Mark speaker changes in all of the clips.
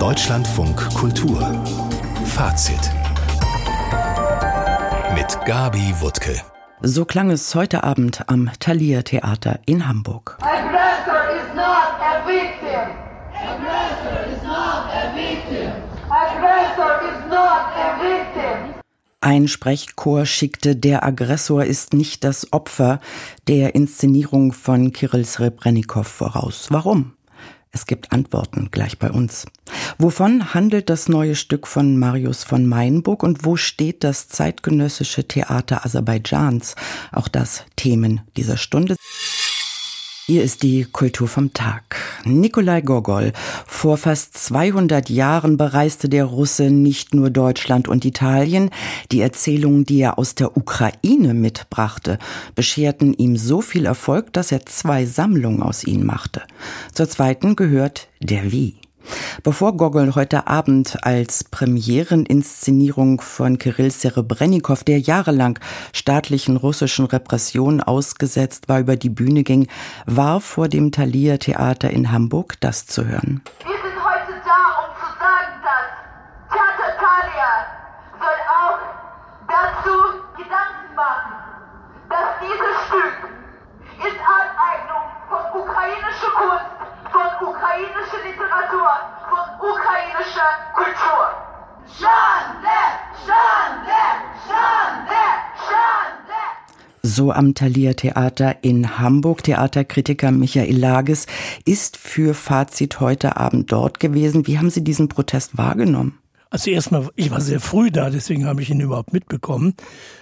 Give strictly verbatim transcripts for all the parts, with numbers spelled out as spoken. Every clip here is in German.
Speaker 1: Deutschlandfunk Kultur Fazit mit Gabi Wuttke.
Speaker 2: So klang es heute Abend am Thalia Theater in Hamburg.
Speaker 3: Aggressor is not a victim. Aggressor is not a victim. Aggressor is not a victim.
Speaker 2: Ein Sprechchor schickte "Der Aggressor ist nicht das Opfer" der Inszenierung von Kirill Srebrenikow voraus. Warum? Es gibt Antworten gleich bei uns. Wovon handelt das neue Stück von Marius von Meinburg und wo steht das zeitgenössische Theater Aserbaidschans? Auch das Themen dieser Stunde. Hier ist die Kultur vom Tag. Nikolai Gogol. Vor fast zweihundert Jahren bereiste der Russe nicht nur Deutschland und Italien. Die Erzählungen, die er aus der Ukraine mitbrachte, bescherten ihm so viel Erfolg, dass er zwei Sammlungen aus ihnen machte. Zur zweiten gehört Der Wie. Bevor Gogol heute Abend als Premiereninszenierung von Kirill Serebrenikow, der jahrelang staatlichen russischen Repressionen ausgesetzt war, über die Bühne ging, war vor dem Thalia Theater in Hamburg das zu hören.
Speaker 3: Wir sind heute da, um zu sagen, dass Theater Thalia soll auch dazu Gedanken machen, dass dieses Stück ist Aneignung von ukrainischer Kunst, von ukrainischer Literatur, von ukrainischer Kultur. Schande! Schande! Schande! Schande!
Speaker 2: So am Thalia Theater in Hamburg. Theaterkritiker Michael Lages ist für Fazit heute Abend dort gewesen. Wie haben Sie diesen Protest wahrgenommen?
Speaker 4: Also erstmal, ich war sehr früh da, deswegen habe ich ihn überhaupt mitbekommen.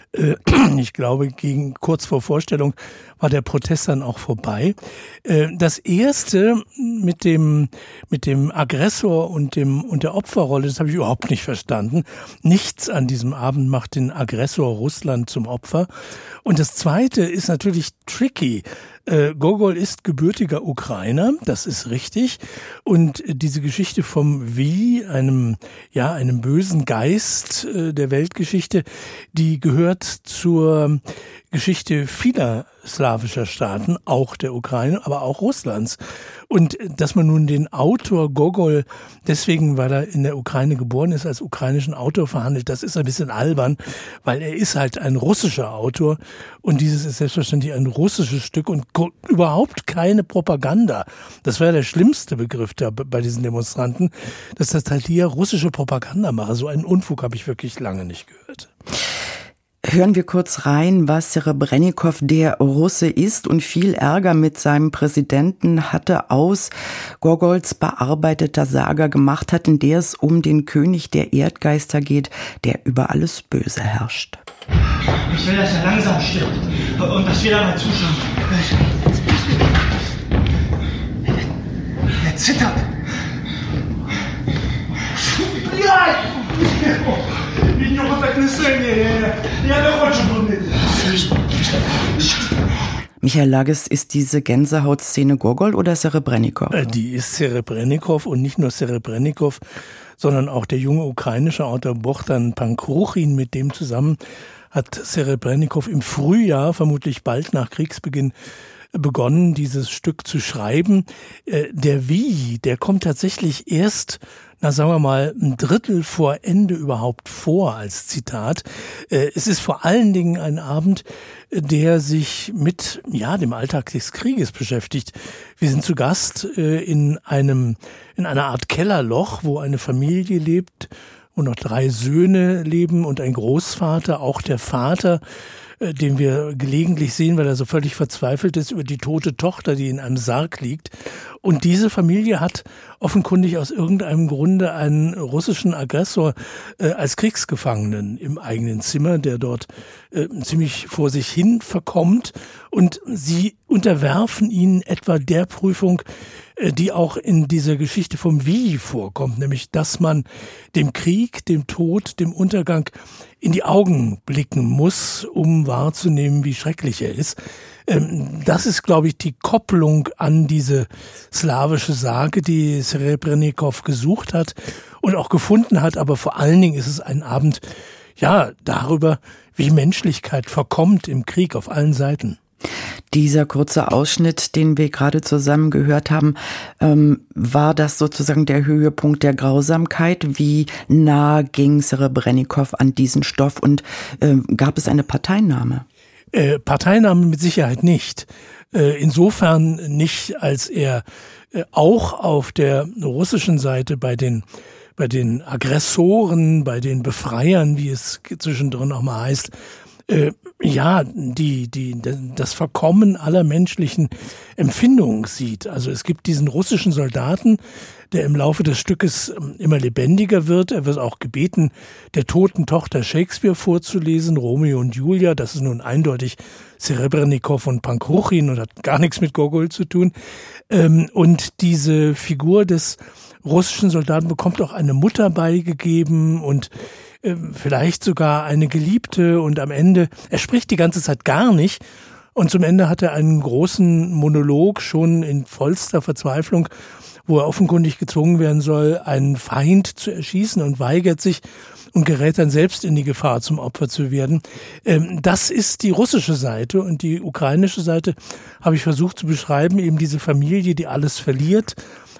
Speaker 4: Ich glaube, gegen kurz vor Vorstellung war der Protest dann auch vorbei. Das erste mit dem mit dem Aggressor und dem und der Opferrolle, das habe ich überhaupt nicht verstanden. Nichts an diesem Abend macht den Aggressor Russland zum Opfer. Und das zweite ist natürlich tricky. Gogol ist gebürtiger Ukrainer, das ist richtig. Und diese Geschichte vom Wie, einem, ja, einem bösen Geist der Weltgeschichte, die gehört zur Geschichte vieler slawischer Staaten, auch der Ukraine, aber auch Russlands. Und dass man nun den Autor Gogol deswegen, weil er in der Ukraine geboren ist, als ukrainischen Autor verhandelt, das ist ein bisschen albern, weil er ist halt ein russischer Autor und dieses ist selbstverständlich ein russisches Stück und überhaupt keine Propaganda. Das wäre der schlimmste Begriff da bei diesen Demonstranten, dass das halt hier russische Propaganda mache. So einen Unfug habe ich wirklich lange nicht gehört.
Speaker 2: Hören wir kurz rein, was Serebrenikow, der Russe ist und viel Ärger mit seinem Präsidenten hatte, aus Gogols bearbeiteter Saga gemacht hat, in der es um den König der Erdgeister geht, der über alles Böse herrscht.
Speaker 5: Ich will, dass er langsam stirbt und dass wir dabei zuschauen. Er zittert. Ja!
Speaker 2: Michael Lages, ist diese Gänsehautszene Gogol oder Serebrenikow?
Speaker 4: Die ist Serebrenikow und nicht nur Serebrenikow, sondern auch der junge ukrainische Autor Bohdan Pankruchin. Mit dem zusammen hat Serebrenikow im Frühjahr, vermutlich bald nach Kriegsbeginn, begonnen, dieses Stück zu schreiben. Der Wie, der kommt tatsächlich erst, na sagen wir mal, ein Drittel vor Ende überhaupt vor als Zitat. Es ist vor allen Dingen ein Abend, der sich mit, ja, dem Alltag des Krieges beschäftigt. Wir sind zu Gast in einem, in einer Art Kellerloch, wo eine Familie lebt, wo noch drei Söhne leben und ein Großvater, auch der Vater, den wir gelegentlich sehen, weil er so völlig verzweifelt ist über die tote Tochter, die in einem Sarg liegt. Und diese Familie hat offenkundig aus irgendeinem Grunde einen russischen Aggressor äh, als Kriegsgefangenen im eigenen Zimmer, der dort äh, ziemlich vor sich hin verkommt. Und sie unterwerfen ihn etwa der Prüfung, äh, die auch in dieser Geschichte vom Wie vorkommt, nämlich dass man dem Krieg, dem Tod, dem Untergang in die Augen blicken muss, um wahrzunehmen, wie schrecklich er ist. Das ist, glaube ich, die Kopplung an diese slawische Sage, die Serebrenikow gesucht hat und auch gefunden hat. Aber vor allen Dingen ist es ein Abend, ja, darüber, wie Menschlichkeit verkommt im Krieg auf allen Seiten.
Speaker 2: Dieser kurze Ausschnitt, den wir gerade zusammen gehört haben, ähm, war das sozusagen der Höhepunkt der Grausamkeit? Wie nah ging Serebrennikow an diesen Stoff und äh, gab es eine Parteinahme?
Speaker 4: Äh, Parteinahme mit Sicherheit nicht. Äh, insofern nicht, als er äh, auch auf der russischen Seite bei den bei den Aggressoren, bei den Befreiern, wie es zwischendrin auch mal heißt, Äh, ja, die, die, das Verkommen aller menschlichen Empfindungen sieht. Also es gibt diesen russischen Soldaten, der im Laufe des Stückes immer lebendiger wird. Er wird auch gebeten, der toten Tochter Shakespeare vorzulesen, Romeo und Julia. Das ist nun eindeutig Serebrennikow und Pankruchin und hat gar nichts mit Gogol zu tun. Ähm, und diese Figur des russischen Soldaten bekommt auch eine Mutter beigegeben und vielleicht sogar eine Geliebte, und am Ende, er spricht die ganze Zeit gar nicht, und zum Ende hat er einen großen Monolog schon in vollster Verzweiflung, wo er offenkundig gezwungen werden soll, einen Feind zu erschießen, und weigert sich und gerät dann selbst in die Gefahr, zum Opfer zu werden. Das ist die russische Seite, und die ukrainische Seite habe ich versucht zu beschreiben, eben diese Familie, die alles verliert,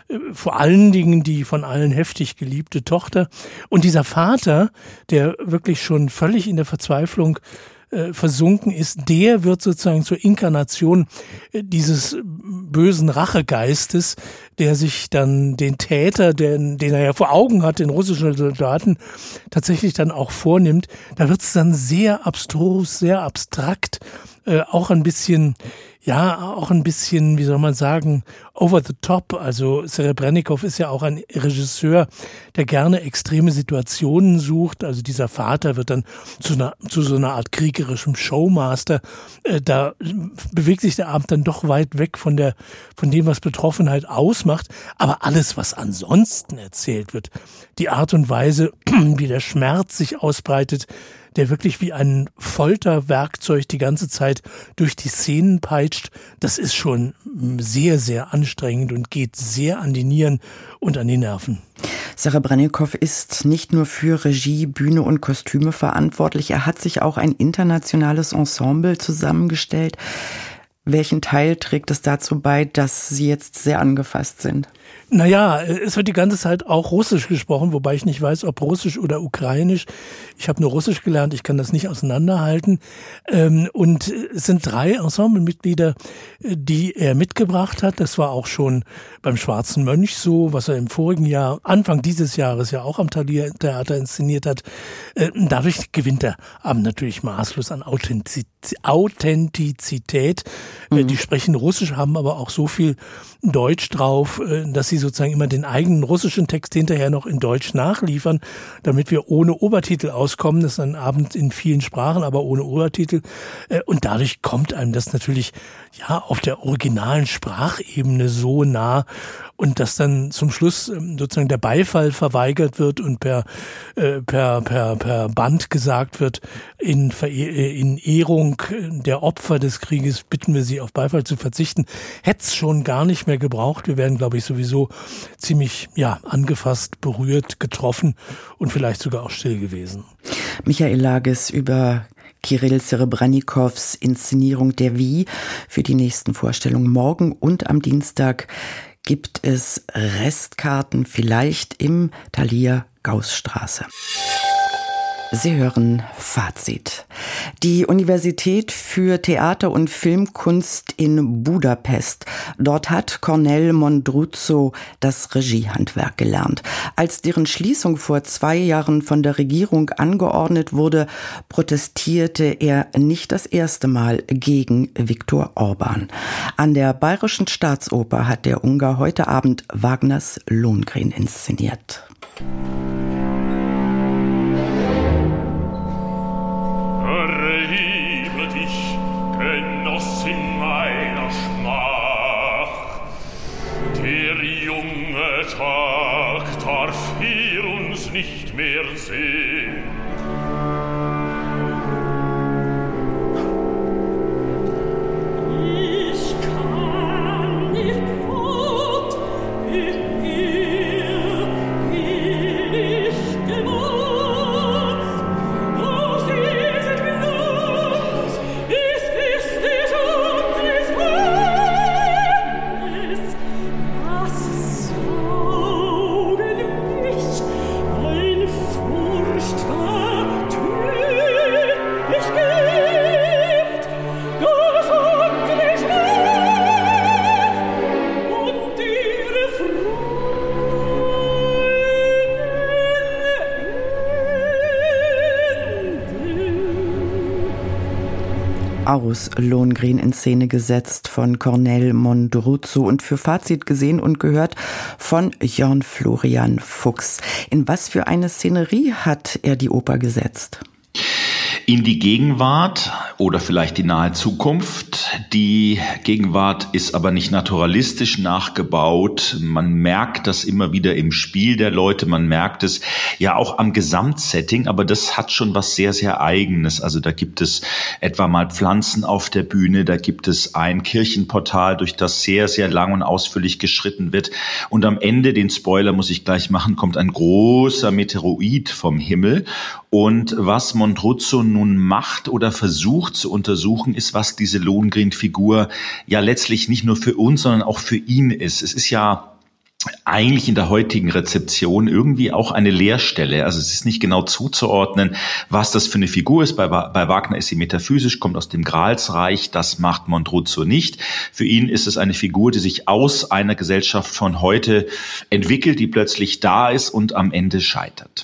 Speaker 4: vor allen Dingen die von allen heftig geliebte Tochter. Und dieser Vater, der wirklich schon völlig in der Verzweiflung äh, versunken ist, der wird sozusagen zur Inkarnation äh, dieses bösen Rachegeistes, der sich dann den Täter, den, den er ja vor Augen hat, den russischen Soldaten, tatsächlich dann auch vornimmt. Da wird es dann sehr abstrus, sehr abstrakt, äh, auch ein bisschen... Ja, auch ein bisschen, wie soll man sagen, over the top. Also Serebrennikow ist ja auch ein Regisseur, der gerne extreme Situationen sucht. Also dieser Vater wird dann zu, einer, zu so einer Art kriegerischem Showmaster. Äh, da bewegt sich der Abend dann doch weit weg von der, von dem, was Betroffenheit ausmacht. Aber alles, was ansonsten erzählt wird, die Art und Weise, wie der Schmerz sich ausbreitet, der wirklich wie ein Folterwerkzeug die ganze Zeit durch die Szenen peitscht, das ist schon sehr, sehr anstrengend und geht sehr an die Nieren und an die Nerven.
Speaker 2: Serebrennikow ist nicht nur für Regie, Bühne und Kostüme verantwortlich, er hat sich auch ein internationales Ensemble zusammengestellt. Welchen Teil trägt es dazu bei, dass Sie jetzt sehr angefasst sind?
Speaker 4: Naja, es wird die ganze Zeit auch Russisch gesprochen, wobei ich nicht weiß, ob Russisch oder Ukrainisch. Ich habe nur Russisch gelernt, ich kann das nicht auseinanderhalten. Und es sind drei Ensemblemitglieder, die er mitgebracht hat. Das war auch schon beim Schwarzen Mönch so, was er im vorigen Jahr, Anfang dieses Jahres ja auch am Thalia Theater inszeniert hat. Dadurch gewinnt der Abend natürlich maßlos an Authentizität. Mhm. Die sprechen Russisch, haben aber auch so viel Deutsch drauf, dass sie sozusagen immer den eigenen russischen Text hinterher noch in Deutsch nachliefern, damit wir ohne Obertitel auskommen. Das ist ein Abend in vielen Sprachen, aber ohne Obertitel. Und dadurch kommt einem das natürlich ja auf der originalen Sprachebene so nah, und dass dann zum Schluss sozusagen der Beifall verweigert wird und per äh, per per per Band gesagt wird, in Verehr, in Ehrung der Opfer des Krieges bitten wir Sie, auf Beifall zu verzichten. Hätte es schon gar nicht mehr gebraucht. Wir wären, glaube ich, sowieso ziemlich ja angefasst, berührt, getroffen und vielleicht sogar auch still gewesen.
Speaker 2: Michael Lages über Kirill Serebrennikows Inszenierung Der Wie für die nächsten Vorstellungen morgen und am Dienstag gibt es Restkarten, vielleicht im Thalia Gaußstraße. Sie hören Fazit. Die Universität für Theater- und Filmkunst in Budapest. Dort hat Cornel Mondruzzo das Regiehandwerk gelernt. Als deren Schließung vor zwei Jahren von der Regierung angeordnet wurde, protestierte er nicht das erste Mal gegen Viktor Orban. An der Bayerischen Staatsoper hat der Ungar heute Abend Wagners Lohengrin inszeniert.
Speaker 6: Erhebe dich, Genossin meiner Schmach. Der junge Tag darf hier uns nicht mehr sehen.
Speaker 7: Ich kann nicht fort, ich hier bin ich gewohnt. Aus diesem Glas ist, ist es und ist
Speaker 2: aus Lohengrin in Szene gesetzt von Cornel Mondruzzo und für Fazit gesehen und gehört von Jörn Florian Fuchs. In was für eine Szenerie hat er die Oper gesetzt?
Speaker 8: In die Gegenwart oder vielleicht die nahe Zukunft. Die Gegenwart ist aber nicht naturalistisch nachgebaut. Man merkt das immer wieder im Spiel der Leute. Man merkt es ja auch am Gesamtsetting, aber das hat schon was sehr, sehr Eigenes. Also da gibt es etwa mal Pflanzen auf der Bühne. Da gibt es ein Kirchenportal, durch das sehr, sehr lang und ausführlich geschritten wird. Und am Ende, den Spoiler muss ich gleich machen, kommt ein großer Meteoroid vom Himmel. Und was Mondruzzo nun macht oder versucht zu untersuchen, ist, was diese Lohengrin-Figur ja letztlich nicht nur für uns, sondern auch für ihn ist. Es ist ja eigentlich in der heutigen Rezeption irgendwie auch eine Leerstelle. Also es ist nicht genau zuzuordnen, was das für eine Figur ist. Bei, bei Wagner ist sie metaphysisch, kommt aus dem Gralsreich. Das macht Mondruzzo nicht. Für ihn ist es eine Figur, die sich aus einer Gesellschaft von heute entwickelt, die plötzlich da ist und am Ende scheitert.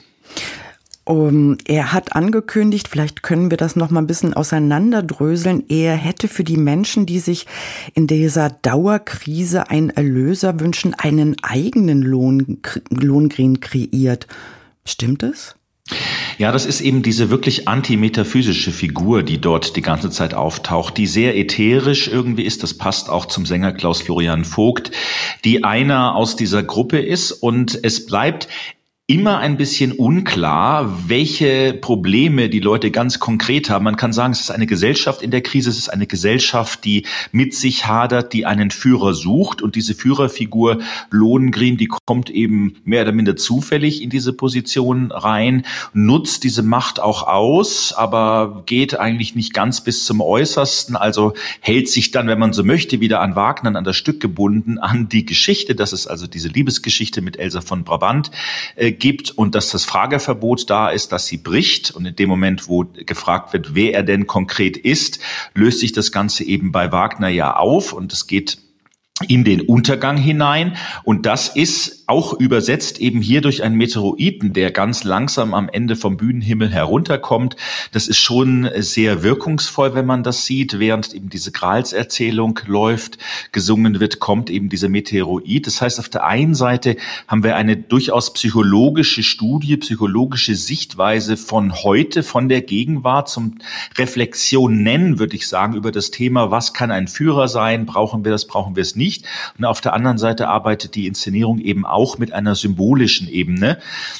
Speaker 2: Um, er hat angekündigt, vielleicht können wir das noch mal ein bisschen auseinanderdröseln, er hätte für die Menschen, die sich in dieser Dauerkrise einen Erlöser wünschen, einen eigenen Lohn, Lohengrin kreiert. Stimmt es?
Speaker 8: Ja, das ist eben diese wirklich antimetaphysische Figur, die dort die ganze Zeit auftaucht, die sehr ätherisch irgendwie ist. Das passt auch zum Sänger Klaus Florian Vogt, die einer aus dieser Gruppe ist, und es bleibt immer ein bisschen unklar, welche Probleme die Leute ganz konkret haben. Man kann sagen, es ist eine Gesellschaft in der Krise, es ist eine Gesellschaft, die mit sich hadert, die einen Führer sucht. Und diese Führerfigur Lohengrin, die kommt eben mehr oder minder zufällig in diese Position rein, nutzt diese Macht auch aus, aber geht eigentlich nicht ganz bis zum Äußersten. Also hält sich dann, wenn man so möchte, wieder an Wagner, an das Stück gebunden, an die Geschichte. Das ist also diese Liebesgeschichte mit Elsa von Brabant äh, gibt, und dass das Frageverbot da ist, dass sie bricht. Und in dem Moment, wo gefragt wird, wer er denn konkret ist, löst sich das Ganze eben bei Wagner ja auf, und es geht in den Untergang hinein. Und das ist auch übersetzt eben hier durch einen Meteoroiden, der ganz langsam am Ende vom Bühnenhimmel herunterkommt. Das ist schon sehr wirkungsvoll, wenn man das sieht. Während eben diese Gralserzählung läuft, gesungen wird, kommt eben dieser Meteoroid. Das heißt, auf der einen Seite haben wir eine durchaus psychologische Studie, psychologische Sichtweise von heute, von der Gegenwart zum Reflexion nennen, würde ich sagen, über das Thema, was kann ein Führer sein? Brauchen wir das, brauchen wir es nicht? Nicht. Und auf der anderen Seite arbeitet die Inszenierung eben auch mit einer symbolischen Ebene.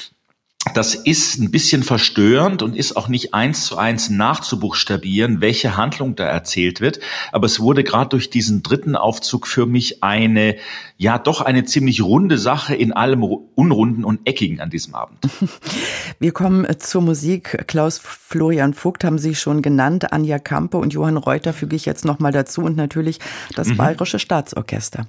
Speaker 8: Das ist ein bisschen verstörend und ist auch nicht eins zu eins nachzubuchstabieren, welche Handlung da erzählt wird. Aber es wurde gerade durch diesen dritten Aufzug für mich eine, ja doch eine ziemlich runde Sache in allem Unrunden und Eckigen an diesem Abend.
Speaker 2: Wir kommen zur Musik. Klaus Florian Vogt haben Sie schon genannt. Anja Kampe und Johann Reuter füge ich jetzt noch mal dazu, und natürlich das mhm. Bayerische Staatsorchester.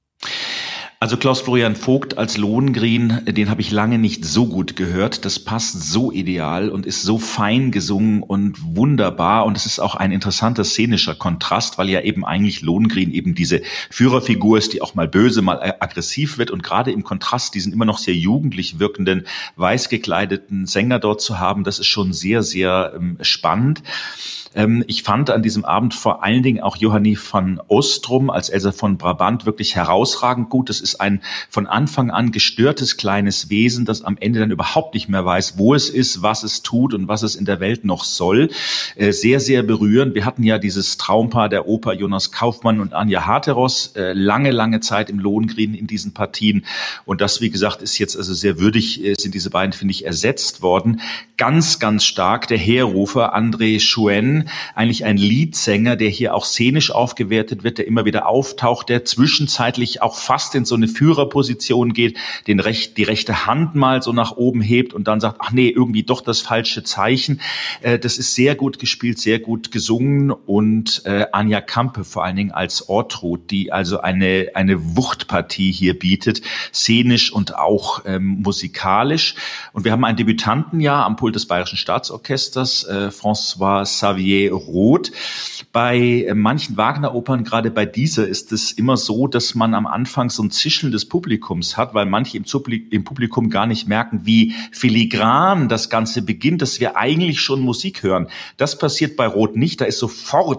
Speaker 8: Also Klaus Florian Vogt als Lohengrin, den habe ich lange nicht so gut gehört. Das passt so ideal und ist so fein gesungen und wunderbar. Und es ist auch ein interessanter szenischer Kontrast, weil ja eben eigentlich Lohengrin eben diese Führerfigur ist, die auch mal böse, mal aggressiv wird. Und gerade im Kontrast diesen immer noch sehr jugendlich wirkenden, weiß gekleideten Sänger dort zu haben, das ist schon sehr, sehr ähm, spannend. Ich fand an diesem Abend vor allen Dingen auch Johannie van Ostrom als Elsa von Brabant wirklich herausragend gut. Das ist ein von Anfang an gestörtes kleines Wesen, das am Ende dann überhaupt nicht mehr weiß, wo es ist, was es tut und was es in der Welt noch soll. Sehr, sehr berührend. Wir hatten ja dieses Traumpaar der Oper Jonas Kaufmann und Anja Hateros lange, lange Zeit im Lohengrin in diesen Partien. Und das, wie gesagt, ist jetzt also sehr würdig, sind diese beiden, finde ich, ersetzt worden. Ganz, ganz stark der Heerrufer André Chouen, eigentlich ein Leadsänger, der hier auch szenisch aufgewertet wird, der immer wieder auftaucht, der zwischenzeitlich auch fast in so eine Führerposition geht, den recht, die rechte Hand mal so nach oben hebt und dann sagt, ach nee, irgendwie doch das falsche Zeichen. Äh, das ist sehr gut gespielt, sehr gut gesungen, und äh, Anja Kampe vor allen Dingen als Ortrud, die also eine, eine Wuchtpartie hier bietet, szenisch und auch ähm, musikalisch. Und wir haben einen Debütanten ja am Pult des Bayerischen Staatsorchesters, äh, François Xavier Roth. Bei manchen Wagner-Opern, gerade bei dieser, ist es immer so, dass man am Anfang so ein Zischeln des Publikums hat, weil manche im, im Publikum gar nicht merken, wie filigran das Ganze beginnt, dass wir eigentlich schon Musik hören. Das passiert bei Roth nicht. Da ist sofort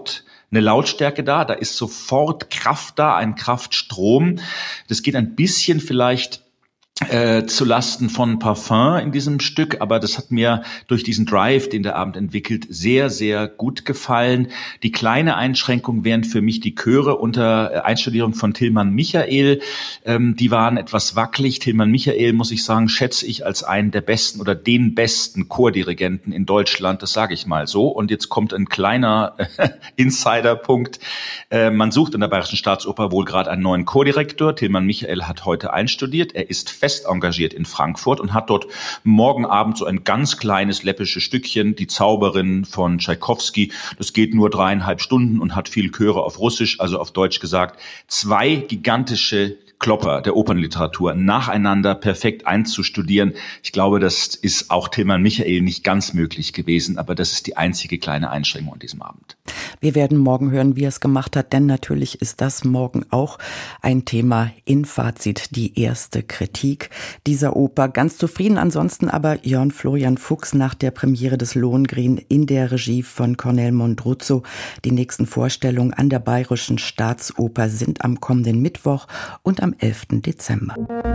Speaker 8: eine Lautstärke da, da ist sofort Kraft da, ein Kraftstrom. Das geht ein bisschen vielleicht Äh, zu Lasten von Parfum in diesem Stück, aber das hat mir durch diesen Drive, den der Abend entwickelt, sehr, sehr gut gefallen. Die kleine Einschränkung wären für mich die Chöre unter Einstudierung von Tilman Michael. Ähm, die waren etwas wackelig. Tilman Michael, muss ich sagen, schätze ich als einen der besten oder den besten Chordirigenten in Deutschland, das sage ich mal so. Und jetzt kommt ein kleiner äh, Insiderpunkt. Äh, man sucht in der Bayerischen Staatsoper wohl gerade einen neuen Chordirektor. Tilman Michael hat heute einstudiert. Er ist fest engagiert in Frankfurt und hat dort morgen Abend so ein ganz kleines läppisches Stückchen, die Zauberin von Tschaikowski. Das geht nur dreieinhalb Stunden und hat viel Chöre auf Russisch, also auf Deutsch gesagt. Zwei gigantische Klopper der Opernliteratur nacheinander perfekt einzustudieren. Ich glaube, das ist auch Tilman Michael nicht ganz möglich gewesen, aber das ist die einzige kleine Einschränkung an diesem Abend.
Speaker 2: Wir werden morgen hören, wie er es gemacht hat, denn natürlich ist das morgen auch ein Thema in Fazit, die erste Kritik dieser Oper. Ganz zufrieden ansonsten aber Jörn Florian Fuchs nach der Premiere des Lohengrin in der Regie von Cornel Mondruzzo. Die nächsten Vorstellungen an der Bayerischen Staatsoper sind am kommenden Mittwoch und am elften Dezember.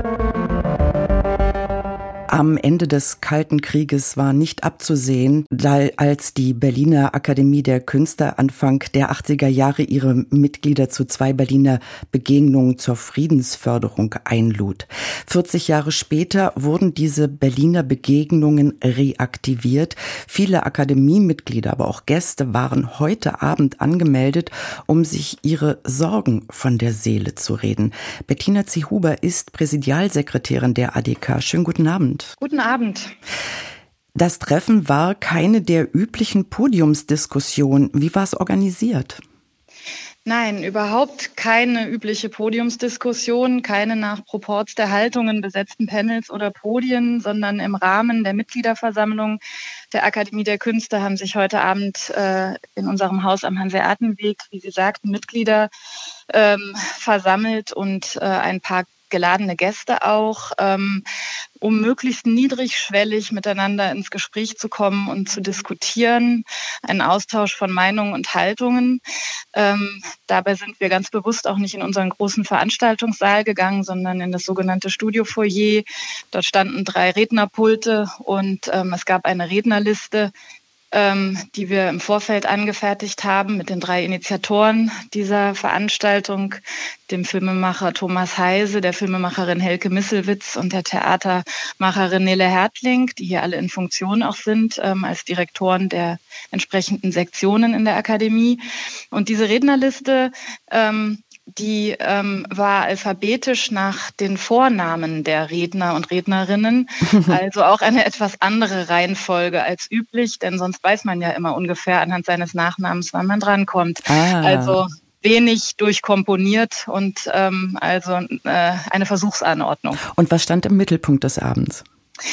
Speaker 2: Am Ende des Kalten Krieges war nicht abzusehen, als die Berliner Akademie der Künste Anfang der achtziger Jahre ihre Mitglieder zu zwei Berliner Begegnungen zur Friedensförderung einlud. vierzig Jahre später wurden diese Berliner Begegnungen reaktiviert. Viele Akademiemitglieder, aber auch Gäste waren heute Abend angemeldet, um sich ihre Sorgen von der Seele zu reden. Bettina Ziehuber ist Präsidialsekretärin der A D K. Schönen guten Abend.
Speaker 9: Guten Abend.
Speaker 2: Das Treffen war keine der üblichen Podiumsdiskussionen. Wie war es organisiert?
Speaker 9: Nein, überhaupt keine übliche Podiumsdiskussion, keine nach Proports der Haltungen besetzten Panels oder Podien, sondern im Rahmen der Mitgliederversammlung der Akademie der Künste haben sich heute Abend äh, in unserem Haus am Hanseatenweg, wie Sie sagten, Mitglieder ähm, versammelt und äh, ein paar geladene Gäste auch, ähm, um möglichst niedrigschwellig miteinander ins Gespräch zu kommen und zu diskutieren, einen Austausch von Meinungen und Haltungen. Ähm, dabei sind wir ganz bewusst auch nicht in unseren großen Veranstaltungssaal gegangen, sondern in das sogenannte Studiofoyer. Dort standen drei Rednerpulte und ähm, es gab eine Rednerliste, ähm, die wir im Vorfeld angefertigt haben mit den drei Initiatoren dieser Veranstaltung, dem Filmemacher Thomas Heise, der Filmemacherin Helke Misselwitz und der Theatermacherin Nele Hertling, die hier alle in Funktion auch sind, ähm, als Direktoren der entsprechenden Sektionen in der Akademie. Und diese Rednerliste, ähm, die ähm, war alphabetisch nach den Vornamen der Redner und Rednerinnen, also auch eine etwas andere Reihenfolge als üblich, denn sonst weiß man ja immer ungefähr anhand seines Nachnamens, wann man drankommt. Ah. Also wenig durchkomponiert und ähm, also äh, eine Versuchsanordnung.
Speaker 2: Und was stand im Mittelpunkt des Abends?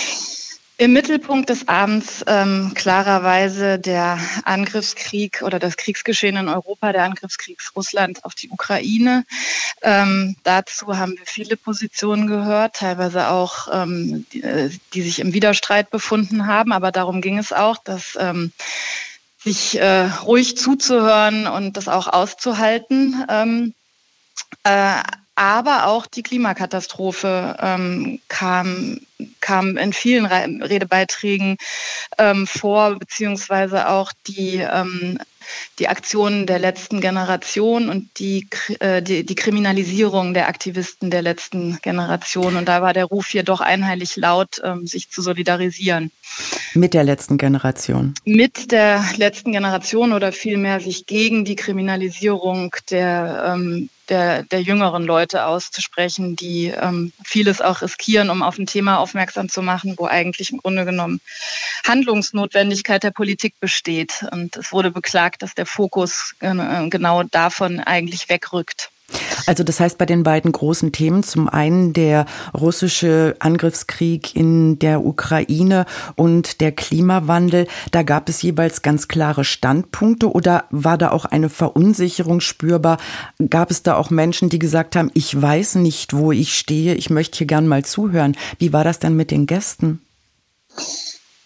Speaker 9: Im Mittelpunkt des Abends ähm, klarerweise der Angriffskrieg oder das Kriegsgeschehen in Europa, der Angriffskrieg Russland auf die Ukraine. Ähm, dazu haben wir viele Positionen gehört, teilweise auch, ähm, die, die sich im Widerstreit befunden haben. Aber darum ging es auch, dass ähm, sich äh, ruhig zuzuhören und das auch auszuhalten. Ähm, äh, Aber auch die Klimakatastrophe ähm, kam, kam in vielen Re- Redebeiträgen ähm, vor, beziehungsweise auch die, ähm, die Aktionen der letzten Generation und die, äh, die, die Kriminalisierung der Aktivisten der letzten Generation. Und da war der Ruf hier doch einhellig laut, ähm, sich zu solidarisieren.
Speaker 2: Mit der letzten Generation?
Speaker 9: Mit der letzten Generation oder vielmehr sich gegen die Kriminalisierung der ähm, Der, der jüngeren Leute auszusprechen, die ähm, vieles auch riskieren, um auf ein Thema aufmerksam zu machen, wo eigentlich im Grunde genommen Handlungsnotwendigkeit der Politik besteht. Und es wurde beklagt, dass der Fokus äh, genau davon eigentlich wegrückt.
Speaker 2: Also das heißt, bei den beiden großen Themen, zum einen der russische Angriffskrieg in der Ukraine und der Klimawandel, da gab es jeweils ganz klare Standpunkte oder war da auch eine Verunsicherung spürbar? Gab es da auch Menschen, die gesagt haben, ich weiß nicht, wo ich stehe, ich möchte hier gern mal zuhören? Wie war das denn mit den Gästen?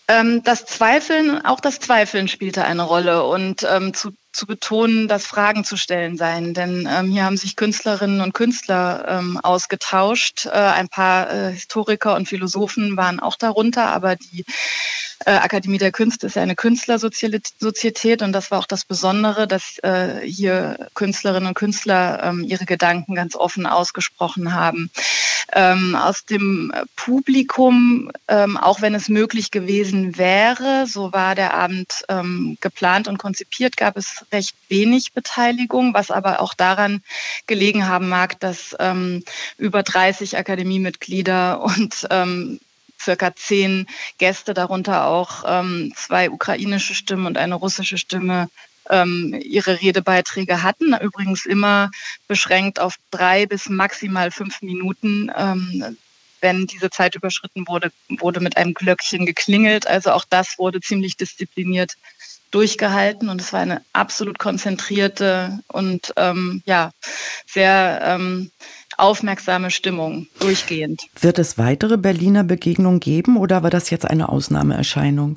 Speaker 9: Ähm, das Zweifeln, auch das Zweifeln spielte eine Rolle und ähm, zu, zu betonen, dass Fragen zu stellen seien. Denn ähm, hier haben sich Künstlerinnen und Künstler ähm, ausgetauscht. Äh, ein paar äh, Historiker und Philosophen waren auch darunter, aber die äh, Akademie der Künste ist ja eine Künstlersozietät und das war auch das Besondere, dass äh, hier Künstlerinnen und Künstler ähm, ihre Gedanken ganz offen ausgesprochen haben. Ähm, aus dem Publikum, ähm, auch wenn es möglich gewesen wäre, so war der Abend ähm, geplant und konzipiert, gab es recht wenig Beteiligung, was aber auch daran gelegen haben mag, dass ähm, über dreißig Akademiemitglieder und ähm, circa zehn Gäste, darunter auch ähm, zwei ukrainische Stimmen und eine russische Stimme, ähm, ihre Redebeiträge hatten. Übrigens immer beschränkt auf drei bis maximal fünf Minuten. Ähm, wenn diese Zeit überschritten wurde, wurde mit einem Glöckchen geklingelt. Also auch das wurde ziemlich diszipliniert durchgehalten und es war eine absolut konzentrierte und ähm, ja sehr ähm, aufmerksame Stimmung durchgehend.
Speaker 2: Wird es weitere Berliner Begegnungen geben oder war das jetzt eine Ausnahmeerscheinung?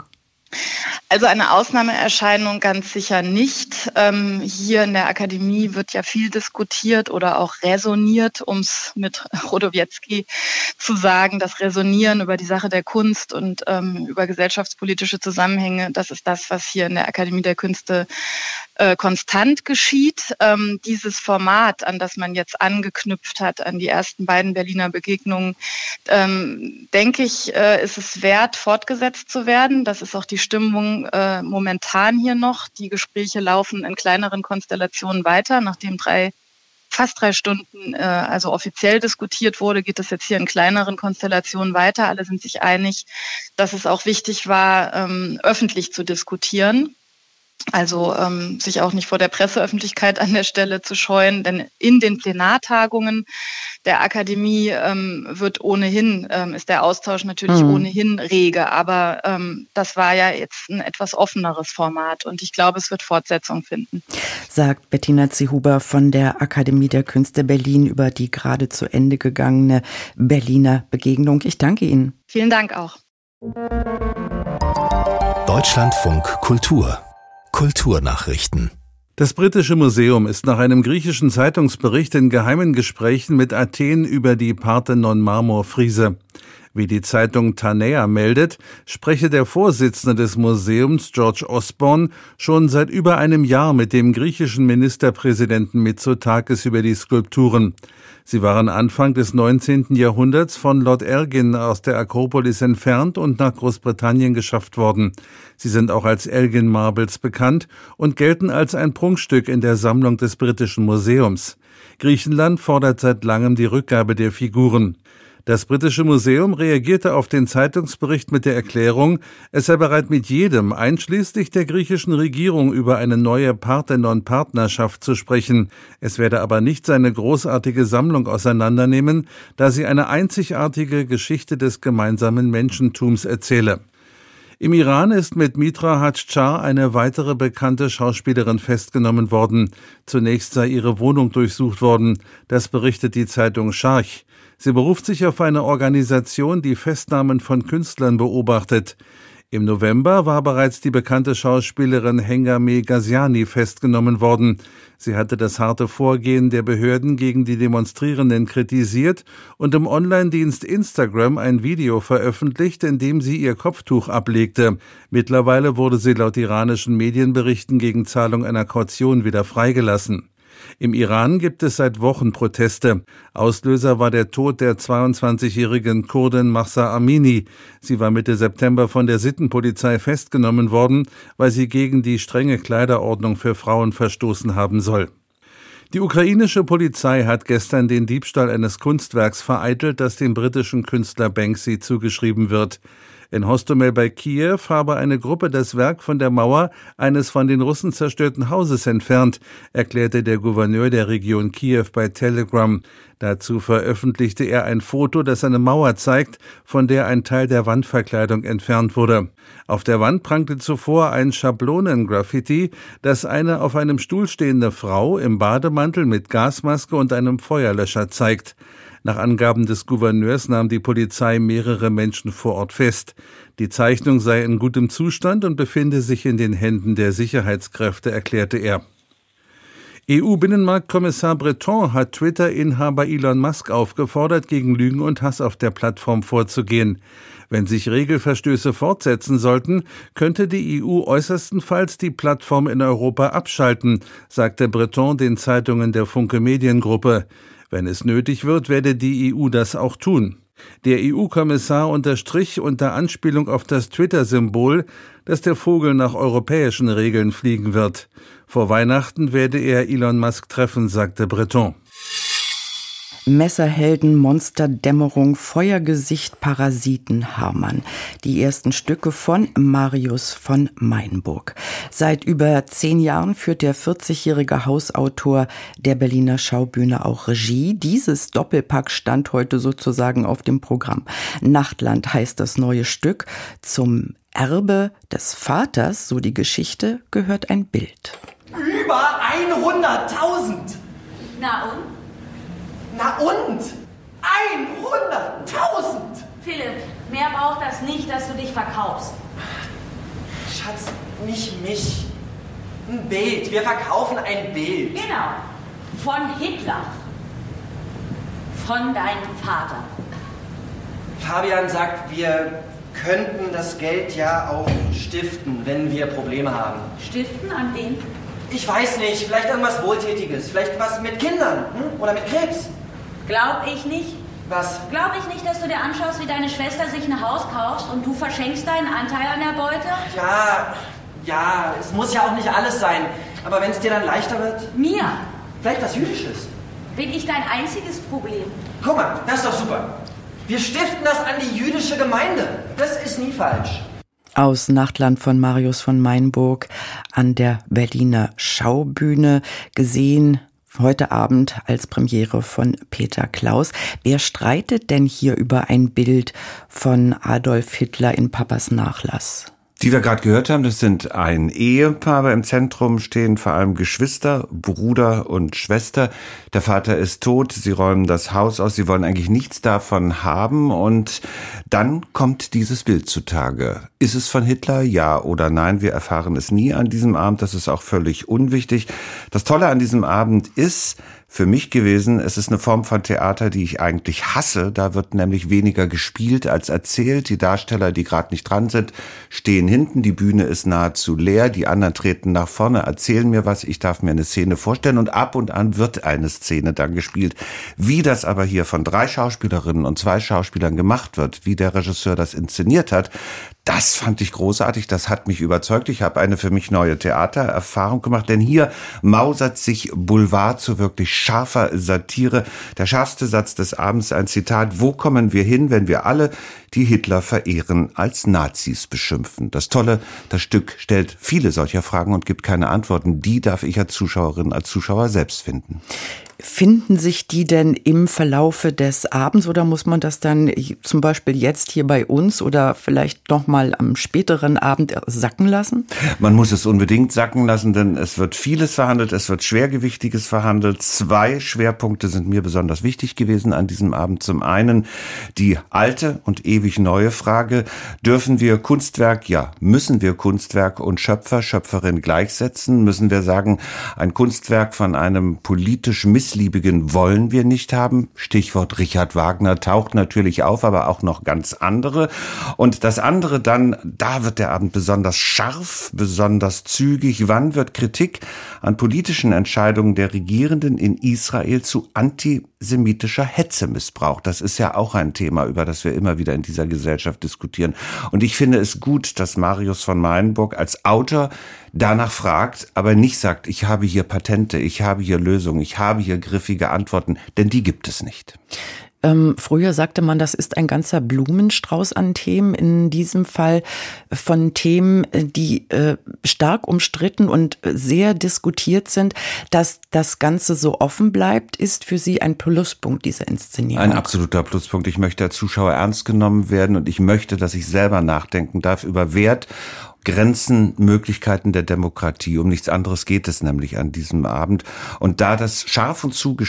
Speaker 9: Also eine Ausnahmeerscheinung ganz sicher nicht. Ähm, hier in der Akademie wird ja viel diskutiert oder auch resoniert, um es mit Chodowiecki zu sagen. Das Resonieren über die Sache der Kunst und ähm, über gesellschaftspolitische Zusammenhänge, das ist das, was hier in der Akademie der Künste äh, konstant geschieht. Ähm, dieses Format, an das man jetzt angeknüpft hat, an die ersten beiden Berliner Begegnungen, ähm, denke ich, äh, ist es wert, fortgesetzt zu werden. Das ist auch die Stimmung äh, momentan hier noch. Die Gespräche laufen in kleineren Konstellationen weiter. Nachdem drei, fast drei Stunden äh, also offiziell diskutiert wurde, geht es jetzt hier in kleineren Konstellationen weiter. Alle sind sich einig, dass es auch wichtig war, ähm, öffentlich zu diskutieren. Also ähm, sich auch nicht vor der Presseöffentlichkeit an der Stelle zu scheuen, denn in den Plenartagungen der Akademie ähm, wird ohnehin, ähm, ist der Austausch natürlich mhm. ohnehin rege, aber ähm, das war ja jetzt ein etwas offeneres Format und ich glaube, es wird Fortsetzung finden.
Speaker 2: Sagt Bettina Ziehuber von der Akademie der Künste Berlin über die gerade zu Ende gegangene Berliner Begegnung. Ich danke Ihnen.
Speaker 9: Vielen Dank auch.
Speaker 1: Deutschlandfunk Kultur Kulturnachrichten.
Speaker 10: Das Britische Museum ist nach einem griechischen Zeitungsbericht in geheimen Gesprächen mit Athen über die Parthenon-Marmorfriese. Wie die Zeitung Tanea meldet, spreche der Vorsitzende des Museums, George Osborne, schon seit über einem Jahr mit dem griechischen Ministerpräsidenten Mitsotakis über die Skulpturen. Sie waren Anfang des neunzehnten Jahrhunderts von Lord Elgin aus der Akropolis entfernt und nach Großbritannien geschafft worden. Sie sind auch als Elgin Marbles bekannt und gelten als ein Prunkstück in der Sammlung des Britischen Museums. Griechenland fordert seit langem die Rückgabe der Figuren. Das Britische Museum reagierte auf den Zeitungsbericht mit der Erklärung, es sei bereit mit jedem, einschließlich der griechischen Regierung, über eine neue Parthenon-Partnerschaft zu sprechen. Es werde aber nicht seine großartige Sammlung auseinandernehmen, da sie eine einzigartige Geschichte des gemeinsamen Menschentums erzähle. Im Iran ist mit Mitra Hadschar eine weitere bekannte Schauspielerin festgenommen worden. Zunächst sei ihre Wohnung durchsucht worden. Das berichtet die Zeitung Scharch. Sie beruft sich auf eine Organisation, die Festnahmen von Künstlern beobachtet. Im November war bereits die bekannte Schauspielerin Hengame Ghaziani festgenommen worden. Sie hatte das harte Vorgehen der Behörden gegen die Demonstrierenden kritisiert und im Online-Dienst Instagram ein Video veröffentlicht, in dem sie ihr Kopftuch ablegte. Mittlerweile wurde sie laut iranischen Medienberichten gegen Zahlung einer Kaution wieder freigelassen. Im Iran gibt es seit Wochen Proteste. Auslöser war der Tod der zweiundzwanzigjährigen Kurdin Mahsa Amini. Sie war Mitte September von der Sittenpolizei festgenommen worden, weil sie gegen die strenge Kleiderordnung für Frauen verstoßen haben soll. Die ukrainische Polizei hat gestern den Diebstahl eines Kunstwerks vereitelt, das dem britischen Künstler Banksy zugeschrieben wird. In Hostomel bei Kiew habe eine Gruppe das Werk von der Mauer eines von den Russen zerstörten Hauses entfernt, erklärte der Gouverneur der Region Kiew bei Telegram. Dazu veröffentlichte er ein Foto, das eine Mauer zeigt, von der ein Teil der Wandverkleidung entfernt wurde. Auf der Wand prangte zuvor ein Schablonengraffiti, das eine auf einem Stuhl stehende Frau im Bademantel mit Gasmaske und einem Feuerlöscher zeigt. Nach Angaben des Gouverneurs nahm die Polizei mehrere Menschen vor Ort fest. Die Zeichnung sei in gutem Zustand und befinde sich in den Händen der Sicherheitskräfte, erklärte er. E U-Binnenmarktkommissar Breton hat Twitter-Inhaber Elon Musk aufgefordert, gegen Lügen und Hass auf der Plattform vorzugehen. Wenn sich Regelverstöße fortsetzen sollten, könnte die E U äußerstenfalls die Plattform in Europa abschalten, sagte Breton den Zeitungen der Funke Mediengruppe. Wenn es nötig wird, werde die E U das auch tun. Der E U-Kommissar unterstrich unter Anspielung auf das Twitter-Symbol, dass der Vogel nach europäischen Regeln fliegen wird. Vor Weihnachten werde er Elon Musk treffen, sagte Breton.
Speaker 2: Messerhelden, Monsterdämmerung, Feuergesicht, Parasiten, Hamann. Die ersten Stücke von Marius von Meinburg. Seit über zehn Jahren führt der vierzigjährige Hausautor der Berliner Schaubühne auch Regie. Dieses Doppelpack stand heute sozusagen auf dem Programm. Nachtland heißt das neue Stück. Zum Erbe des Vaters, so die Geschichte, gehört ein Bild.
Speaker 11: Über hunderttausend!
Speaker 12: Na und?
Speaker 11: Na und? hunderttausend!
Speaker 12: Philipp, mehr braucht das nicht, dass du dich verkaufst.
Speaker 11: Schatz, nicht mich. Ein Bild. Wir verkaufen ein Bild.
Speaker 12: Genau. Von Hitler. Von deinem Vater.
Speaker 11: Fabian sagt, wir könnten das Geld ja auch stiften, wenn wir Probleme haben.
Speaker 12: Stiften an wen?
Speaker 11: Ich weiß nicht. Vielleicht irgendwas Wohltätiges. Vielleicht was mit Kindern. Hm? Oder mit Krebs.
Speaker 12: Glaub ich nicht.
Speaker 11: Was?
Speaker 12: Glaub ich nicht, dass du dir anschaust, wie deine Schwester sich ein Haus kauft und du verschenkst deinen Anteil an der Beute?
Speaker 11: Ja, ja, es muss ja auch nicht alles sein. Aber wenn es dir dann leichter wird?
Speaker 12: Mir?
Speaker 11: Vielleicht was Jüdisches.
Speaker 12: Bin ich dein einziges Problem?
Speaker 11: Guck mal, das ist doch super. Wir stiften das an die jüdische Gemeinde. Das ist nie falsch.
Speaker 2: Aus Nachtland von Marius von Meinburg an der Berliner Schaubühne gesehen. Heute Abend als Premiere von Peter Klaus. Wer streitet denn hier über ein Bild von Adolf Hitler in Papas Nachlass?
Speaker 13: Die wir gerade gehört haben, das sind ein Ehepaar, aber im Zentrum stehen vor allem Geschwister, Bruder und Schwester. Der Vater ist tot, sie räumen das Haus aus, sie wollen eigentlich nichts davon haben und dann kommt dieses Bild zutage. Ist es von Hitler? Ja oder nein? Wir erfahren es nie an diesem Abend, das ist auch völlig unwichtig. Das Tolle an diesem Abend ist für mich gewesen, es ist eine Form von Theater, die ich eigentlich hasse. Da wird nämlich weniger gespielt als erzählt. Die Darsteller, die gerade nicht dran sind, stehen hinten. Die Bühne ist nahezu leer. Die anderen treten nach vorne, erzählen mir was. Ich darf mir eine Szene vorstellen und ab und an wird eine Szene dann gespielt. Wie das aber hier von drei Schauspielerinnen und zwei Schauspielern gemacht wird, wie der Regisseur das inszeniert hat, das fand ich großartig, das hat mich überzeugt. Ich habe eine für mich neue Theatererfahrung gemacht, denn hier mausert sich Boulevard zu wirklich scharfer Satire. Der scharfste Satz des Abends, ein Zitat: Wo kommen wir hin, wenn wir alle, die Hitler verehren, als Nazis beschimpfen? Das Tolle, das Stück stellt viele solcher Fragen und gibt keine Antworten. Die darf ich als Zuschauerin, als Zuschauer selbst finden.
Speaker 2: Finden sich die denn im Verlaufe des Abends oder muss man das dann zum Beispiel jetzt hier bei uns oder vielleicht noch mal am späteren Abend sacken lassen?
Speaker 13: Man muss es unbedingt sacken lassen, denn es wird vieles verhandelt, es wird Schwergewichtiges verhandelt. Zwei Schwerpunkte sind mir besonders wichtig gewesen an diesem Abend. Zum einen die alte und ewig neue Frage: Dürfen wir Kunstwerk, ja, müssen wir Kunstwerk und Schöpfer, Schöpferin gleichsetzen? Müssen wir sagen, ein Kunstwerk von einem politisch Missliebigen wollen wir nicht haben? Stichwort Richard Wagner taucht natürlich auf, aber auch noch ganz andere. Und das andere dann, da wird der Abend besonders scharf, besonders zügig. Wann wird Kritik an politischen Entscheidungen der Regierenden in Israel zu antisemitischer Hetze missbraucht? Das ist ja auch ein Thema, über das wir immer wieder in dieser Gesellschaft diskutieren. Und ich finde es gut, dass Marius von Meinburg als Autor danach fragt, aber nicht sagt, ich habe hier Patente, ich habe hier Lösungen, ich habe hier griffige Antworten, denn die gibt es nicht.
Speaker 2: Ähm, früher sagte man, das ist ein ganzer Blumenstrauß an Themen. In diesem Fall von Themen, die äh, stark umstritten und sehr diskutiert sind. Dass das Ganze so offen bleibt, ist für Sie ein Pluspunkt, diese Inszenierung.
Speaker 13: Ein absoluter Pluspunkt. Ich möchte als Zuschauer ernst genommen werden und ich möchte, dass ich selber nachdenken darf über Wert, Grenzen, Möglichkeiten der Demokratie. Um nichts anderes geht es nämlich an diesem Abend. Und da das scharf und zugespielt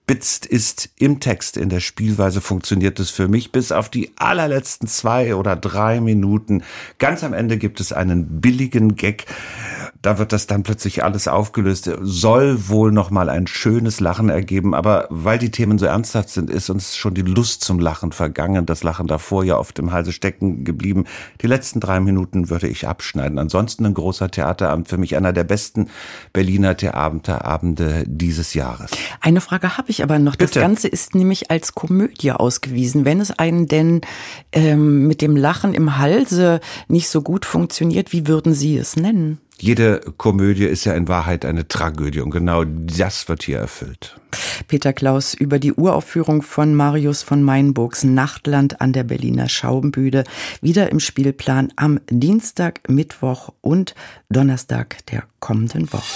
Speaker 13: überspitzt ist im Text, in der Spielweise funktioniert es für mich bis auf die allerletzten zwei oder drei Minuten. Ganz am Ende gibt es einen billigen Gag. Da wird das dann plötzlich alles aufgelöst. Soll wohl noch mal ein schönes Lachen ergeben, aber weil die Themen so ernsthaft sind, ist uns schon die Lust zum Lachen vergangen. Das Lachen davor ja oft im Halse stecken geblieben. Die letzten drei Minuten würde ich abschneiden. Ansonsten ein großer Theaterabend, für mich einer der besten Berliner Theaterabende dieses Jahres.
Speaker 2: Eine Frage habe ich aber noch.
Speaker 13: Bitte.
Speaker 2: Das Ganze ist nämlich als Komödie ausgewiesen. Wenn es einen denn ähm, mit dem Lachen im Halse nicht so gut funktioniert, wie würden Sie es nennen?
Speaker 13: Jede Komödie ist ja in Wahrheit eine Tragödie und genau das wird hier erfüllt.
Speaker 2: Peter Klaus über die Uraufführung von Marius von Meinburgs Nachtland an der Berliner Schauenbühne. Wieder im Spielplan am Dienstag, Mittwoch und Donnerstag der kommenden Woche.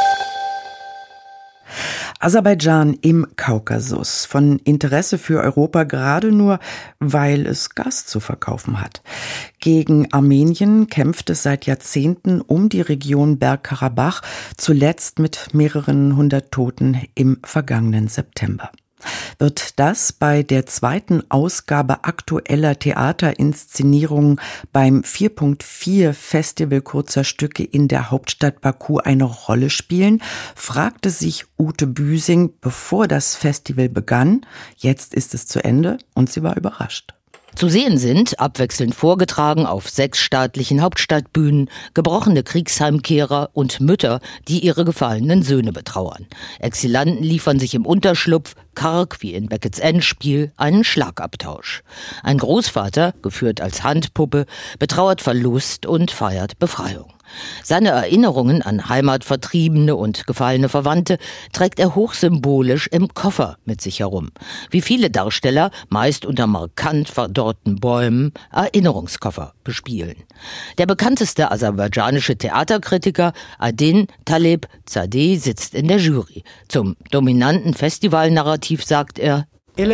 Speaker 2: Aserbaidschan im Kaukasus. Von Interesse für Europa gerade nur, weil es Gas zu verkaufen hat. Gegen Armenien kämpft es seit Jahrzehnten um die Region Bergkarabach, zuletzt mit mehreren hundert Toten im vergangenen September. Wird das bei der zweiten Ausgabe aktueller Theaterinszenierungen beim vier Punkt vier Festival kurzer Stücke in der Hauptstadt Baku eine Rolle spielen, fragte sich Ute Büsing, bevor das Festival begann. Jetzt ist es zu Ende und sie war überrascht.
Speaker 14: Zu sehen sind, abwechselnd vorgetragen auf sechs staatlichen Hauptstadtbühnen, gebrochene Kriegsheimkehrer und Mütter, die ihre gefallenen Söhne betrauern. Exilanten liefern sich im Unterschlupf, karg wie in Becketts Endspiel, einen Schlagabtausch. Ein Großvater, geführt als Handpuppe, betrauert Verlust und feiert Befreiung. Seine Erinnerungen an Heimatvertriebene und gefallene Verwandte trägt er hochsymbolisch im Koffer mit sich herum. Wie viele Darsteller, meist unter markant verdorrten Bäumen, Erinnerungskoffer bespielen. Der bekannteste aserbaidschanische Theaterkritiker Adin Taleb Zadeh sitzt in der Jury. Zum dominanten Festivalnarrativ sagt er: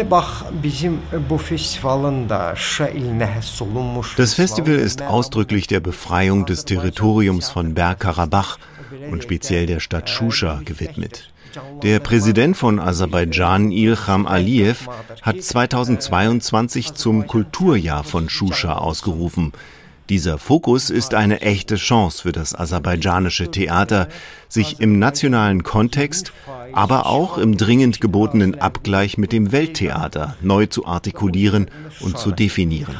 Speaker 15: Das Festival ist ausdrücklich der Befreiung des Territoriums von Bergkarabach und speziell der Stadt Shusha gewidmet. Der Präsident von Aserbaidschan, Ilham Aliyev, hat zweitausendzweiundzwanzig zum Kulturjahr von Shusha ausgerufen. Dieser Fokus ist eine echte Chance für das aserbaidschanische Theater, sich im nationalen Kontext, aber auch im dringend gebotenen Abgleich mit dem Welttheater neu zu artikulieren und zu definieren.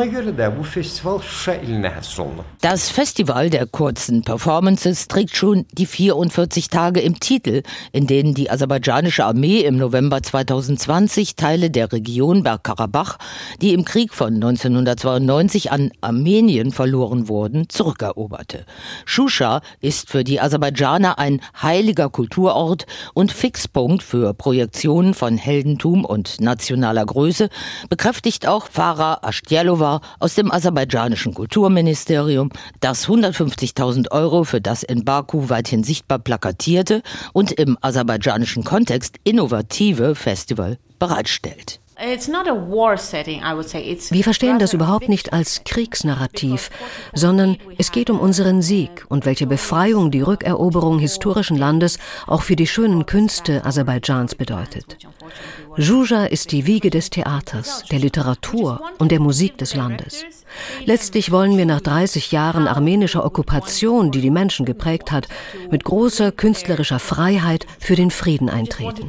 Speaker 14: Das Festival der kurzen Performances trägt schon die vierundvierzig Tage im Titel, in denen die aserbaidschanische Armee im November zweitausendzwanzig Teile der Region Bergkarabach, die im Krieg von neunzehnhundertzweiundneunzig an Armenien verloren wurden, zurückeroberte. Shusha ist für die Aserbaidschaner ein heiliger Kulturort und Fixpunkt für Projektionen von Heldentum und nationaler Größe, bekräftigt auch Farah Ashtialova aus dem aserbaidschanischen Kulturministerium, das hundertfünfzigtausend Euro für das in Baku weithin sichtbar plakatierte und im aserbaidschanischen Kontext innovative Festival bereitstellt.
Speaker 16: Wir verstehen das überhaupt nicht als Kriegsnarrativ, sondern es geht um unseren Sieg und welche Befreiung die Rückeroberung historischen Landes auch für die schönen Künste Aserbaidschans bedeutet. Shusha ist die Wiege des Theaters, der Literatur und der Musik des Landes. Letztlich wollen wir nach dreißig Jahren armenischer Okkupation, die die Menschen geprägt hat, mit großer künstlerischer Freiheit für den Frieden eintreten.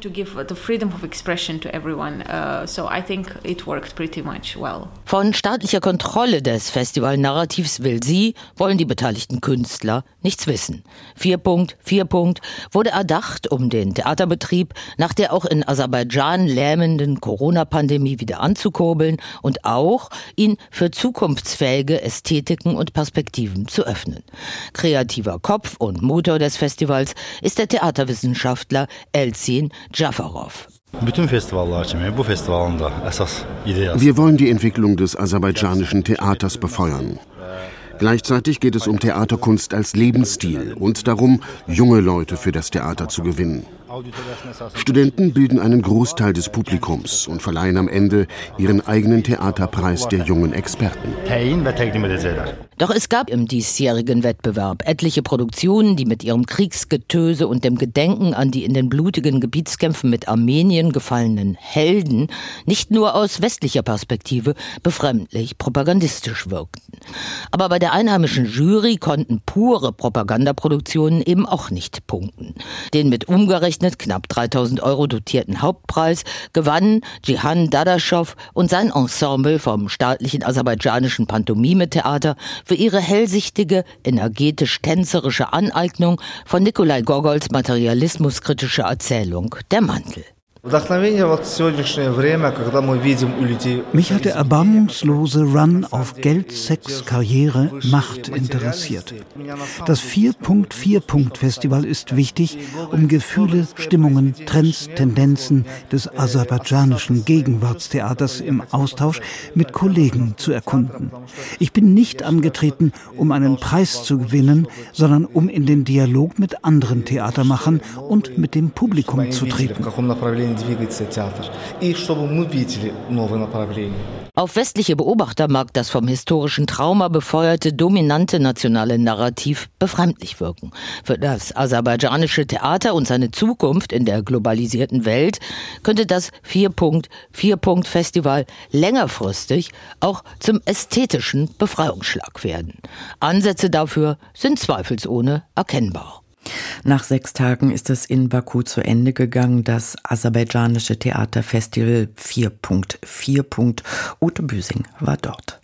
Speaker 14: Von staatlicher Kontrolle des Festivalnarrativs will sie, wollen die beteiligten Künstler nichts wissen. Vier Punkt, vier Punkt wurde erdacht, um den Theaterbetrieb nach der auch in Aserbaidschan lähmenden Corona-Pandemie wieder anzukurbeln und auch ihn für zukunftsfähige Ästhetiken und Perspektiven zu öffnen. Kreativer Kopf und Motor des Festivals ist der Theaterwissenschaftler Elsin Jafarov.
Speaker 17: Wir wollen die Entwicklung des aserbaidschanischen Theaters befeuern. Gleichzeitig geht es um Theaterkunst als Lebensstil und darum, junge Leute für das Theater zu gewinnen. Studenten bilden einen Großteil des Publikums und verleihen am Ende ihren eigenen Theaterpreis der jungen Experten.
Speaker 14: Doch es gab im diesjährigen Wettbewerb etliche Produktionen, die mit ihrem Kriegsgetöse und dem Gedenken an die in den blutigen Gebietskämpfen mit Armenien gefallenen Helden nicht nur aus westlicher Perspektive befremdlich propagandistisch wirkten. Aber bei der einheimischen Jury konnten pure Propagandaproduktionen eben auch nicht punkten. Den mit umgerechnet knapp dreitausend Euro dotierten Hauptpreis gewannen Cihan Dadaschow und sein Ensemble vom staatlichen aserbaidschanischen Pantomime-Theater für ihre hellsichtige, energetisch-tänzerische Aneignung von Nikolai Gogols materialismuskritischer Erzählung Der Mantel.
Speaker 18: Mich hat der erbarmungslose Run auf Geld, Sex, Karriere, Macht interessiert. Das vier Punkt vier Punkt Festival ist wichtig, um Gefühle, Stimmungen, Trends, Tendenzen des aserbaidschanischen Gegenwartstheaters im Austausch mit Kollegen zu erkunden. Ich bin nicht angetreten, um einen Preis zu gewinnen, sondern um in den Dialog mit anderen Theatermachern und mit dem Publikum zu treten.
Speaker 14: Auf westliche Beobachter mag das vom historischen Trauma befeuerte dominante nationale Narrativ befremdlich wirken. Für das aserbaidschanische Theater und seine Zukunft in der globalisierten Welt könnte das vier Punkt vier Punkt Festival längerfristig auch zum ästhetischen Befreiungsschlag werden. Ansätze dafür sind zweifelsohne erkennbar.
Speaker 2: Nach sechs Tagen ist es in Baku zu Ende gegangen, das aserbaidschanische Theaterfestival vier Punkt vier Punkt. Ute Büsing war dort.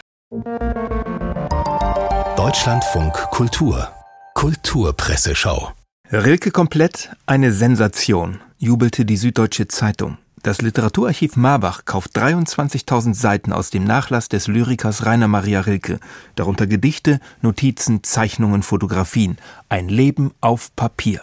Speaker 1: Deutschlandfunk Kultur. Kulturpresseschau.
Speaker 19: Rilke komplett, eine Sensation, jubelte die Süddeutsche Zeitung. Das Literaturarchiv Marbach kauft dreiundzwanzigtausend Seiten aus dem Nachlass des Lyrikers Rainer Maria Rilke, darunter Gedichte, Notizen, Zeichnungen, Fotografien. Ein Leben auf Papier.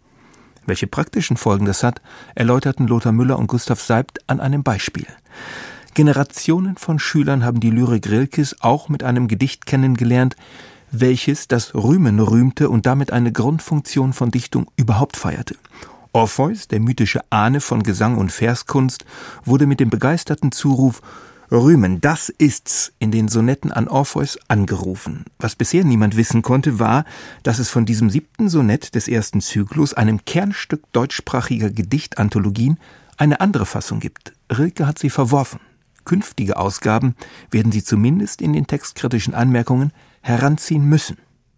Speaker 19: Welche praktischen Folgen das hat, erläuterten Lothar Müller und Gustav Seibt an einem Beispiel. Generationen von Schülern haben die Lyrik Rilkes auch mit einem Gedicht kennengelernt, welches das Rühmen rühmte und damit eine Grundfunktion von Dichtung überhaupt feierte. Orpheus, der mythische Ahne von Gesang und Verskunst, wurde mit dem begeisterten Zuruf »Rühmen, das ist's« in den Sonetten an Orpheus angerufen. Was bisher niemand wissen konnte, war, dass es von diesem siebten Sonett des ersten Zyklus, einem Kernstück deutschsprachiger Gedichtanthologien, eine andere Fassung gibt. Rilke hat sie verworfen. Künftige Ausgaben werden sie zumindest in den textkritischen Anmerkungen heranziehen müssen.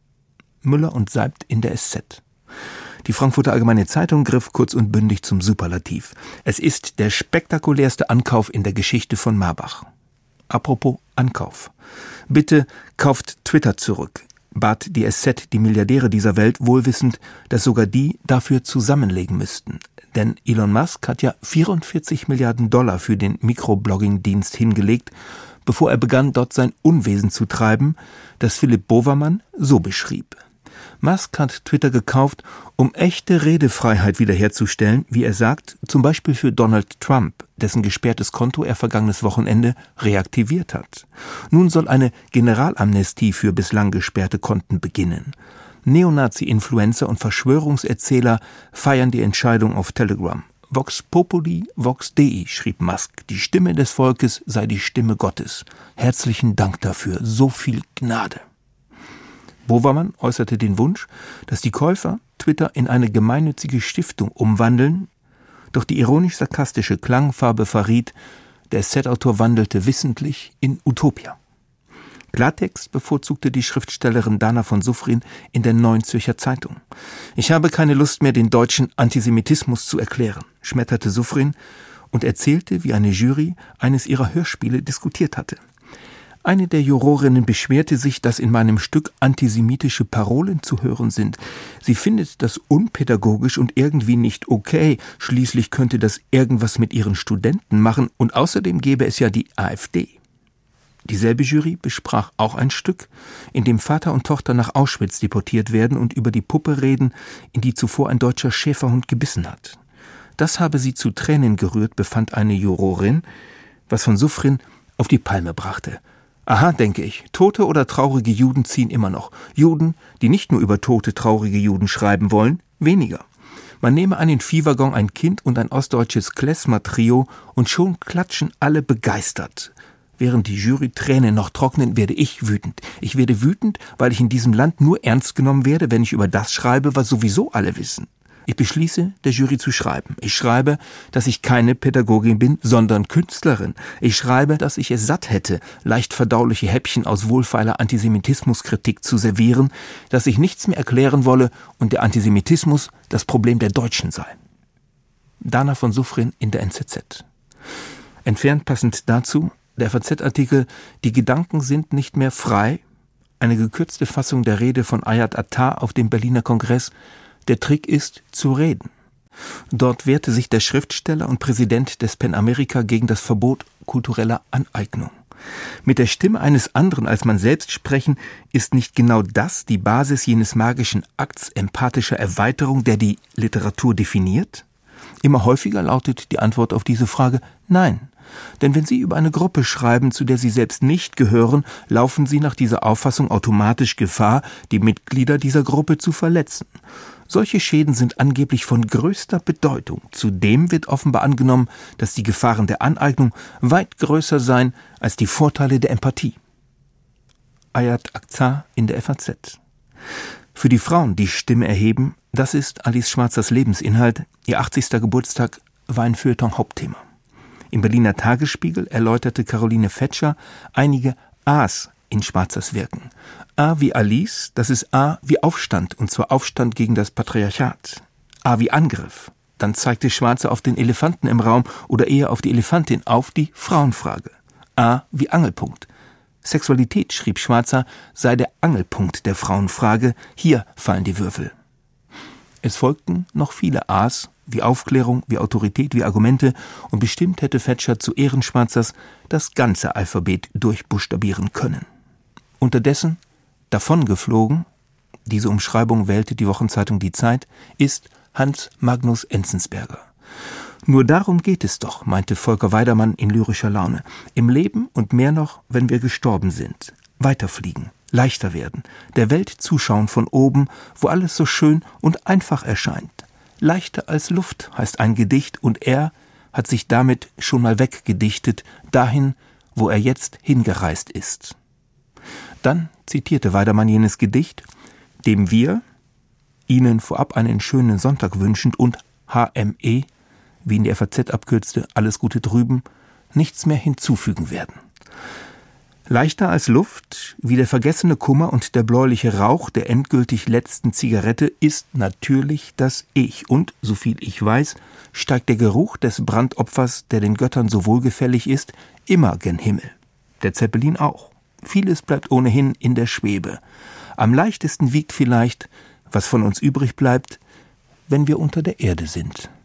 Speaker 19: Müller und Seibt in der S Z. Die Frankfurter Allgemeine Zeitung griff kurz und bündig zum Superlativ. Es ist der spektakulärste Ankauf in der Geschichte von Marbach. Apropos Ankauf. Bitte kauft Twitter zurück, bat die S Z die Milliardäre dieser Welt, wohlwissend, dass sogar die dafür zusammenlegen müssten. Denn Elon Musk hat ja vierundvierzig Milliarden Dollar für den Mikroblogging-Dienst hingelegt, bevor er begann, dort sein Unwesen zu treiben, das Philipp Bovermann so beschrieb. Musk hat Twitter gekauft, um echte Redefreiheit wiederherzustellen, wie er sagt, zum Beispiel für Donald Trump, dessen gesperrtes Konto er vergangenes Wochenende reaktiviert hat. Nun soll eine Generalamnestie für bislang gesperrte Konten beginnen. Neonazi-Influencer und Verschwörungserzähler feiern die Entscheidung auf Telegram. Vox Populi, Vox Dei, schrieb Musk, die Stimme des Volkes sei die Stimme Gottes. Herzlichen Dank dafür, so viel Gnade. Bovermann äußerte den Wunsch, dass die Käufer Twitter in eine gemeinnützige Stiftung umwandeln, doch die ironisch-sarkastische Klangfarbe verriet, der S Z-Autor wandelte wissentlich in Utopia. Klartext bevorzugte die Schriftstellerin Dana von Suffrin in der Neuen Zürcher Zeitung. Ich habe keine Lust mehr, den deutschen Antisemitismus zu erklären, schmetterte Suffrin und erzählte, wie eine Jury eines ihrer Hörspiele diskutiert hatte. Eine der Jurorinnen beschwerte sich, dass in meinem Stück antisemitische Parolen zu hören sind. Sie findet das unpädagogisch und irgendwie nicht okay. Schließlich könnte das irgendwas mit ihren Studenten machen und außerdem gäbe es ja die AfD. Dieselbe Jury besprach auch ein Stück, in dem Vater und Tochter nach Auschwitz deportiert werden und über die Puppe reden, in die zuvor ein deutscher Schäferhund gebissen hat. Das habe sie zu Tränen gerührt, befand eine Jurorin, was von Suffrin auf die Palme brachte. Aha, denke ich, tote oder traurige Juden ziehen immer noch. Juden, die nicht nur über tote, traurige Juden schreiben wollen, weniger. Man nehme an den Viehwaggon ein Kind und ein ostdeutsches Klezmer-Trio und schon klatschen alle begeistert. Während die Jury-Tränen noch trocknen, werde ich wütend. Ich werde wütend, weil ich in diesem Land nur ernst genommen werde, wenn ich über das schreibe, was sowieso alle wissen. Ich beschließe, der Jury zu schreiben. Ich schreibe, dass ich keine Pädagogin bin, sondern Künstlerin. Ich schreibe, dass ich es satt hätte, leicht verdauliche Häppchen aus wohlfeiler Antisemitismuskritik zu servieren, dass ich nichts mehr erklären wolle und der Antisemitismus das Problem der Deutschen sei. Dana von Suffren in der N Z Z. Entfernt passend dazu der F A Z-Artikel »Die Gedanken sind nicht mehr frei«, eine gekürzte Fassung der Rede von Ayat Attar auf dem Berliner Kongress. Der Trick ist, zu reden. Dort wehrte sich der Schriftsteller und Präsident des PEN America gegen das Verbot kultureller Aneignung. Mit der Stimme eines anderen als man selbst sprechen, ist nicht genau das die Basis jenes magischen Akts empathischer Erweiterung, der die Literatur definiert? Immer häufiger lautet die Antwort auf diese Frage nein. Denn wenn Sie über eine Gruppe schreiben, zu der Sie selbst nicht gehören, laufen Sie nach dieser Auffassung automatisch Gefahr, die Mitglieder dieser Gruppe zu verletzen. Solche Schäden sind angeblich von größter Bedeutung. Zudem wird offenbar angenommen, dass die Gefahren der Aneignung weit größer seien als die Vorteile der Empathie. Ayat Attar in der F A Z. Für die Frauen, die Stimme erheben, das ist Alice Schwarzers Lebensinhalt. Ihr achtzigster Geburtstag war ein Feuilleton-Hauptthema. Im Berliner Tagesspiegel erläuterte Caroline Fetscher einige A's in Schwarzers Wirken. A wie Alice, das ist A wie Aufstand, und zwar Aufstand gegen das Patriarchat. A wie Angriff. Dann zeigte Schwarzer auf den Elefanten im Raum oder eher auf die Elefantin, auf die Frauenfrage. A wie Angelpunkt. Sexualität, schrieb Schwarzer, sei der Angelpunkt der Frauenfrage. Hier fallen die Würfel. Es folgten noch viele A's, wie Aufklärung, wie Autorität, wie Argumente, und bestimmt hätte Fetscher zu Ehren Schwarzers das ganze Alphabet durchbuchstabieren können. Unterdessen, davongeflogen, diese Umschreibung wählte die Wochenzeitung Die Zeit, ist Hans Magnus Enzensberger. Nur darum geht es doch, meinte Volker Weidermann in lyrischer Laune. Im Leben und mehr noch, wenn wir gestorben sind. Weiterfliegen, leichter werden, der Welt zuschauen von oben, wo alles so schön und einfach erscheint. Leichter als Luft heißt ein Gedicht, und er hat sich damit schon mal weggedichtet, dahin, wo er jetzt hingereist ist. Dann zitierte Weidermann jenes Gedicht, dem wir, Ihnen vorab einen schönen Sonntag wünschend und H M E, wie in der F A Z abkürzte, alles Gute drüben, nichts mehr hinzufügen werden. Leichter als Luft, wie der vergessene Kummer und der bläuliche Rauch der endgültig letzten Zigarette, ist natürlich das Ich. Und, soviel ich weiß, steigt der Geruch des Brandopfers, der den Göttern so wohlgefällig ist, immer gen Himmel. Der Zeppelin auch. Vieles bleibt ohnehin in der Schwebe. Am leichtesten wiegt vielleicht, was von uns übrig bleibt, wenn wir unter der Erde sind.